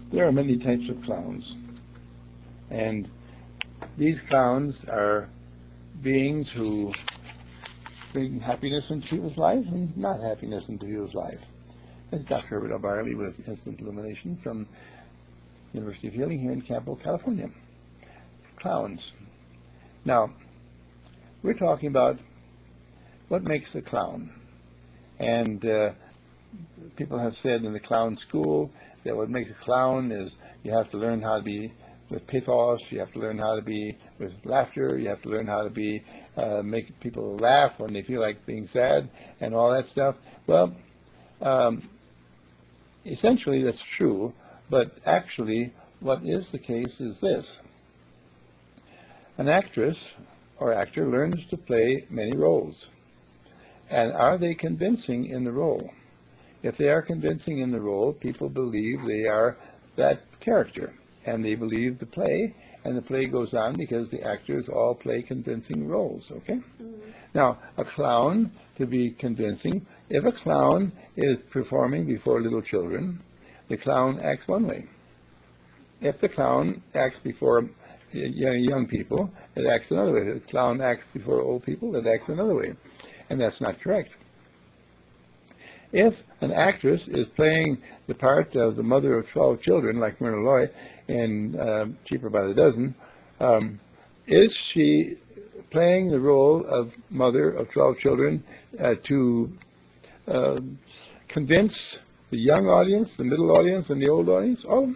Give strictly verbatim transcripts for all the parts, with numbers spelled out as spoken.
There are many types of clowns, and these clowns are beings who bring happiness into people's lives and not happiness into people's life. This is Doctor Herbert L. Barley with Instant Illumination from University of Healing here in Campo, California. Clowns. Now, we're talking about what makes a clown. And uh, people have said in the clown school that what makes a clown is you have to learn how to be with pathos, you have to learn how to be with laughter, you have to learn how to be uh, make people laugh when they feel like being sad and all that stuff. Well, um, essentially that's true, but actually what is the case is this. An actress or actor learns to play many roles. And are they convincing in the role? If they are convincing in the role, people believe they are that character, and they believe the play, and the play goes on because the actors all play convincing roles, okay? Mm-hmm. Now, a clown, to be convincing, if a clown is performing before little children, the clown acts one way. If the clown acts before young, young people, it acts another way. If the clown acts before old people, it acts another way. And that's not correct. If an actress is playing the part of the mother of twelve children, like Myrna Loy in uh, Cheaper by the Dozen, um, is she playing the role of mother of twelve children uh, to uh, convince the young audience, the middle audience, and the old audience? Oh,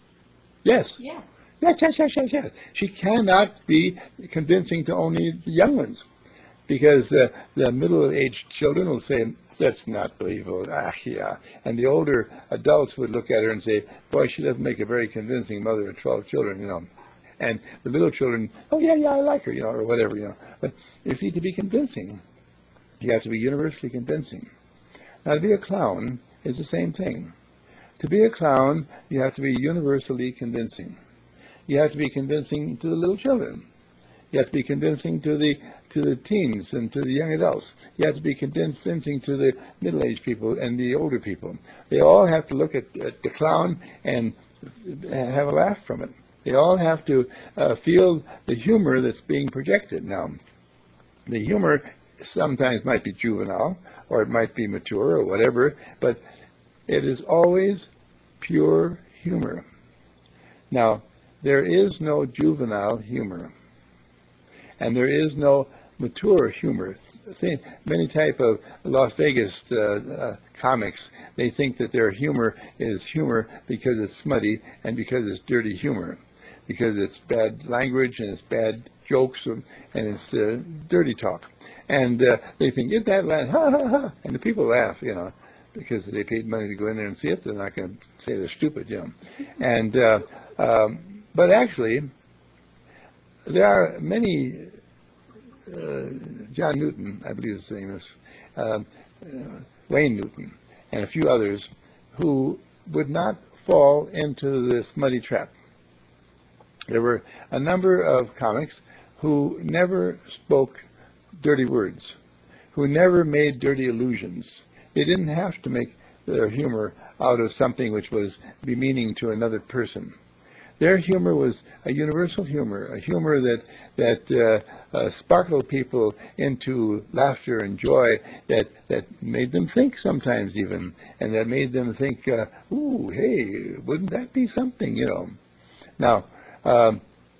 yes. Yeah. Yes, yes, yes, yes, yes. She cannot be convincing to only the young ones, because uh, the middle-aged children will say, that's not believable, ah, yeah. And the older adults would look at her and say, boy, she doesn't make a very convincing mother of twelve children, you know. And the little children, oh, yeah, yeah, I like her, you know, or whatever, you know. But you see, to be convincing, you have to be universally convincing. Now, to be a clown is the same thing. To be a clown, you have to be universally convincing. You have to be convincing to the little children. You have to be convincing to the to the teens and to the young adults. You have to be convincing to the middle-aged people and the older people. They all have to look at, at the clown and have a laugh from it. They all have to uh, feel the humor that's being projected. Now, the humor sometimes might be juvenile, or it might be mature, or whatever, but it is always pure humor. Now, there is no juvenile humor. And there is no mature humor. Many type of Las Vegas uh, uh, comics, they think that their humor is humor because it's smutty and because it's dirty humor, because it's bad language and it's bad jokes and, and it's uh, dirty talk. And uh, they think, get that laugh, ha, ha, ha. And the people laugh, you know, because they paid money to go in there and see it. They're not going to say they're stupid, you know. And, uh, um, but actually, there are many, uh, John Newton, I believe his name is, uh, uh, Wayne Newton, and a few others, who would not fall into this muddy trap. There were a number of comics who never spoke dirty words, who never made dirty allusions. They didn't have to make their humor out of something which was demeaning to another person. Their humor was a universal humor, a humor that that uh, uh, sparkled people into laughter and joy, that that made them think sometimes even, and that made them think, uh, ooh, hey, wouldn't that be something, you know? Now, um,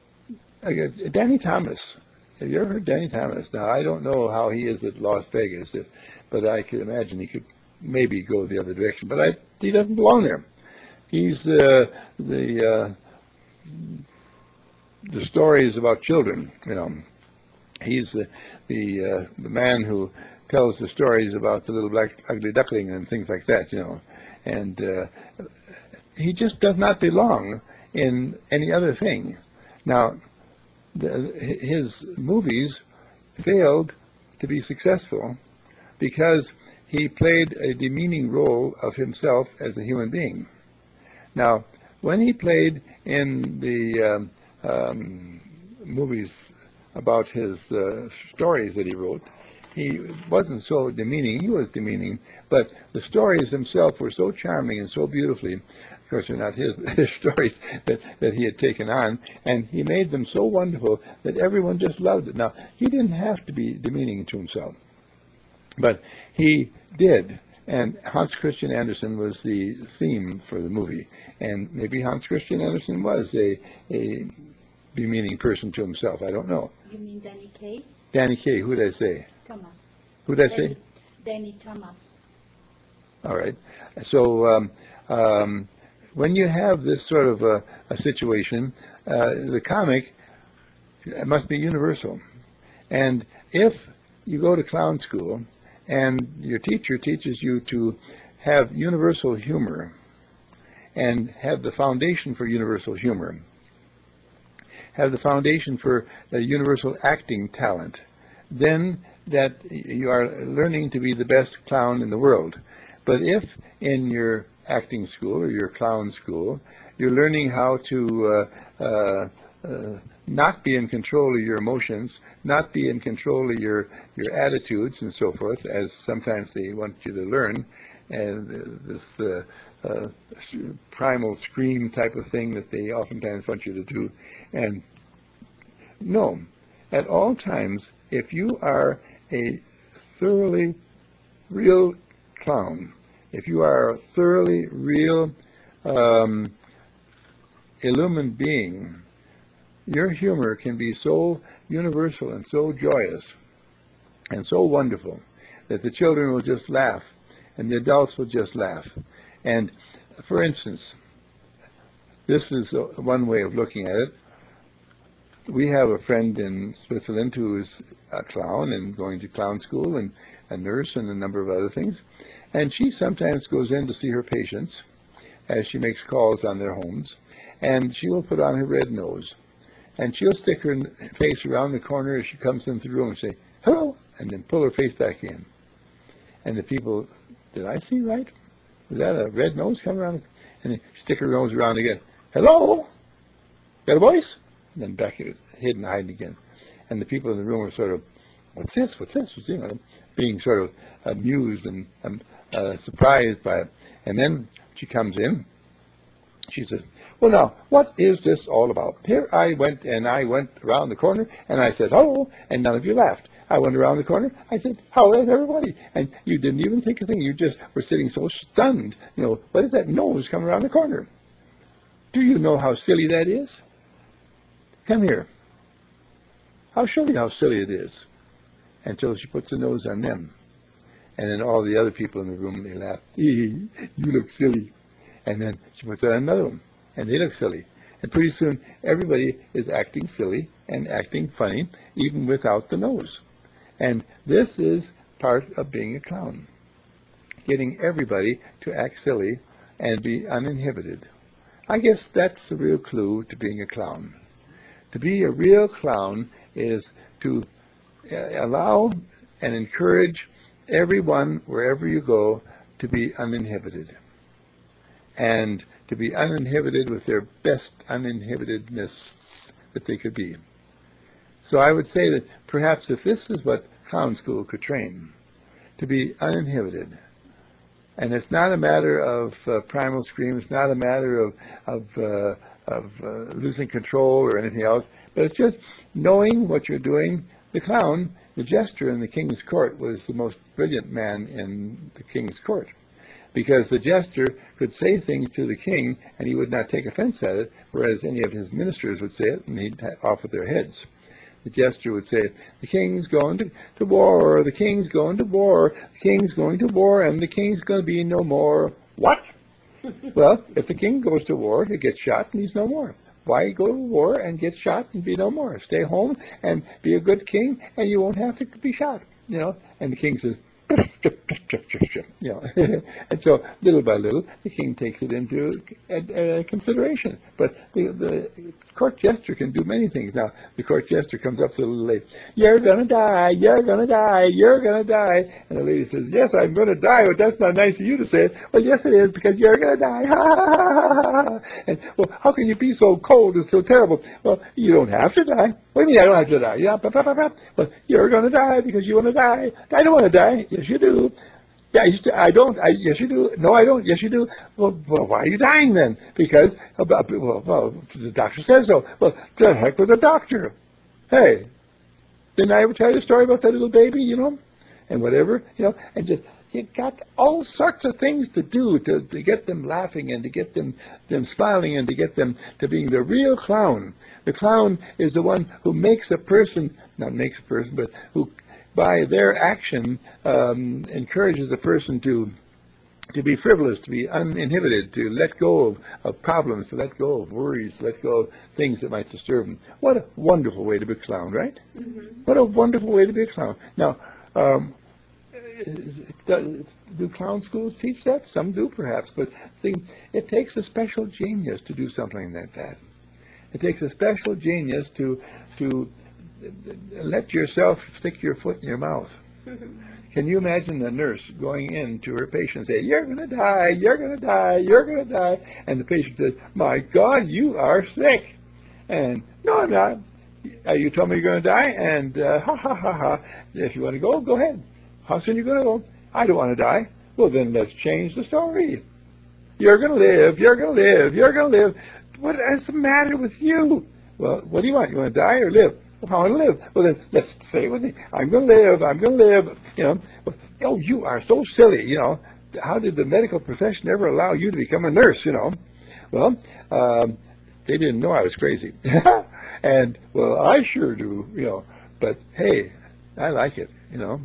Danny Thomas. Have you ever heard Danny Thomas? Now, I don't know how he is at Las Vegas, if, but I could imagine he could maybe go the other direction. But I, he doesn't belong there. He's uh, the... Uh, the stories about children, you know. He's the the, uh, the man who tells the stories about the little black ugly duckling and things like that, you know. And uh, he just does not belong in any other thing. Now, the, his movies failed to be successful because he played a demeaning role of himself as a human being. Now, when he played in the um, um, movies about his uh, stories that he wrote, he wasn't so demeaning. He was demeaning, but the stories themselves were so charming and so beautifully. Of course, they're not his, his stories that, that he had taken on, and he made them so wonderful that everyone just loved it. Now, he didn't have to be demeaning to himself, but he did. And Hans Christian Andersen was the theme for the movie. And maybe Hans Christian Andersen was a, a demeaning person to himself. I don't know. You mean Danny Kaye? Danny Kaye, who did I say? Thomas. Who did I Danny, say? Danny Thomas. All right. So um, um, when you have this sort of a, a situation, uh, the comic must be universal. And if you go to clown school, and your teacher teaches you to have universal humor and have the foundation for universal humor, have the foundation for a universal acting talent, then that you are learning to be the best clown in the world. But if in your acting school or your clown school, you're learning how to uh, uh, uh, not be in control of your emotions, not be in control of your, your attitudes and so forth, as sometimes they want you to learn, and this uh, uh, primal scream type of thing that they oftentimes want you to do. And no, at all times, if you are a thoroughly real clown, if you are a thoroughly real um, illumined being, your humor can be so universal and so joyous and so wonderful that the children will just laugh and the adults will just laugh. And for instance, this is one way of looking at it. We have a friend in Switzerland who is a clown and going to clown school and a nurse and a number of other things. And she sometimes goes in to see her patients as she makes calls on their homes, and she will put on her red nose. And she'll stick her face around the corner as she comes into the room and say, hello, and then pull her face back in. And the people, did I see right? Was that a red nose coming around? And then stick her nose around again. Hello? Got a voice? And then back hid and hiding again. And the people in the room are sort of, what's this? What's this? You know, being sort of amused and um, uh, surprised by it. And then she comes in. She says, well, now, what is this all about? Here I went, and I went around the corner, and I said, hello, and none of you laughed. I went around the corner, I said, how is everybody? And you didn't even think a thing. You just were sitting so stunned. You know, what is that nose coming around the corner? Do you know how silly that is? Come here. I'll show you how silly it is. Until she puts the nose on them. And then all the other people in the room, they laugh. You look silly. And then she puts it on another one. And they look silly. And pretty soon, everybody is acting silly and acting funny, even without the nose. And this is part of being a clown. Getting everybody to act silly and be uninhibited. I guess that's the real clue to being a clown. To be a real clown is to allow and encourage everyone, wherever you go, to be uninhibited. And to be uninhibited with their best uninhibitedness that they could be. So I would say that perhaps if this is what clown school could train, to be uninhibited. And it's not a matter of uh, primal scream, it's not a matter of, of, uh, of uh, losing control or anything else, but it's just knowing what you're doing. The clown, the jester in the king's court, was the most brilliant man in the king's court. Because the jester could say things to the king and he would not take offense at it, whereas any of his ministers would say it and he'd off with their heads. The jester would say, the king's going to, to war, the king's going to war, the king's going to war, and the king's going to be no more. What? Well, if the king goes to war, he gets shot and he's no more. Why go to war and get shot and be no more? Stay home and be a good king and you won't have to be shot, you know. And the king says, you know, and so little by little, the king takes it into uh, uh, consideration. But the, the court jester can do many things. Now, the court jester comes up to the little lady, you're going to die, you're going to die, you're going to die. And the lady says, yes, I'm going to die, but that's not nice of you to say it. Well, yes, it is, because you're going to die. And, well, how can you be so cold and so terrible? Well, you don't have to die. What do you mean I don't have to die? Yeah, pop, pop, pop, pop. Well, you're going to die because you want to die. I don't want to die. Yes, you do. Yeah, you st- I don't. I, yes, you do. No, I don't. Yes, you do. Well, well, why are you dying then? Because, about, well, well, the doctor says so. Well, the heck with the doctor. Hey, didn't I ever tell you a story about that little baby, you know? And whatever, you know, and just, you got all sorts of things to do to, to get them laughing and to get them, them smiling and to get them to being the real clown. The clown is the one who makes a person, not makes a person, but who, by their action, um, encourages a person to to be frivolous, to be uninhibited, to let go of, of problems, to let go of worries, to let go of things that might disturb them. What a wonderful way to be a clown, right? Mm-hmm. What a wonderful way to be a clown. Now, um, do, do clown schools teach that? Some do, perhaps, but see, it takes a special genius to do something like that. It takes a special genius to to let yourself stick your foot in your mouth. Can you imagine the nurse going in to her patient and say, "You're going to die, you're going to die, you're going to die," and the patient says, "My God, you are sick." And, "No, I'm not. Uh, you told me you're going to die, and uh, ha, ha, ha, ha. If you want to go, go ahead. How soon are you going to go?" "I don't want to die." "Well, then let's change the story. You're going to live, you're going to live, you're going to live. What is the matter with you?" "Well, what do you want? You want to die or live?" "I want to live." "Well, then let's say it with me. I'm going to live, I'm going to live." You know, well, "Oh, you are so silly, you know. How did the medical profession ever allow you to become a nurse, you know?" "Well, um, they didn't know I was crazy." And, "Well, I sure do, you know. But, hey, I like it, you know.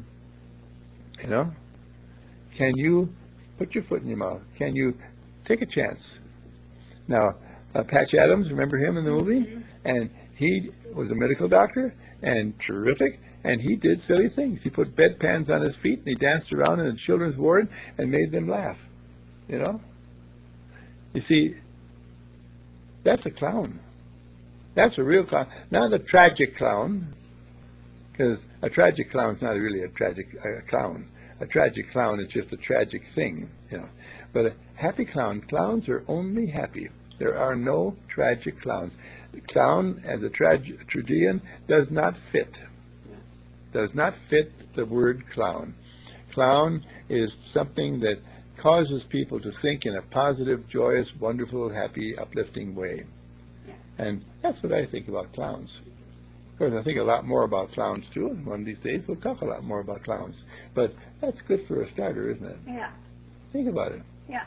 You know? Can you put your foot in your mouth? Can you take a chance?" Now, uh, Patch Adams, remember him in the movie? Mm-hmm. And he was a medical doctor and terrific, and he did silly things. He put bedpans on his feet, and he danced around in a children's ward and made them laugh, you know? You see, that's a clown. That's a real clown. Not a tragic clown, because a tragic clown is not really a tragic uh, clown. A tragic clown is just a tragic thing, you know. But a happy clown, clowns are only happy. There are no tragic clowns. The clown as a trage- tragedian does not fit. Does not fit the word clown. Clown is something that causes people to think in a positive, joyous, wonderful, happy, uplifting way. And that's what I think about clowns. Of course, I think a lot more about clowns, too, and one of these days we'll talk a lot more about clowns. But that's good for a starter, isn't it? Yeah. Think about it. Yeah.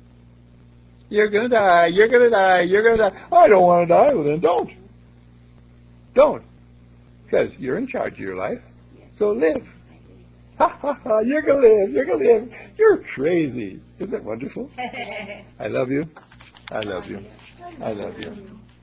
You're going to die, you're going to die, you're going to die. "I don't want to die." Well, then don't. Don't. Because you're in charge of your life. So live. Ha, ha, ha, you're going to live, you're going to live. You're crazy. Isn't that wonderful? I love you. I love you. I love you.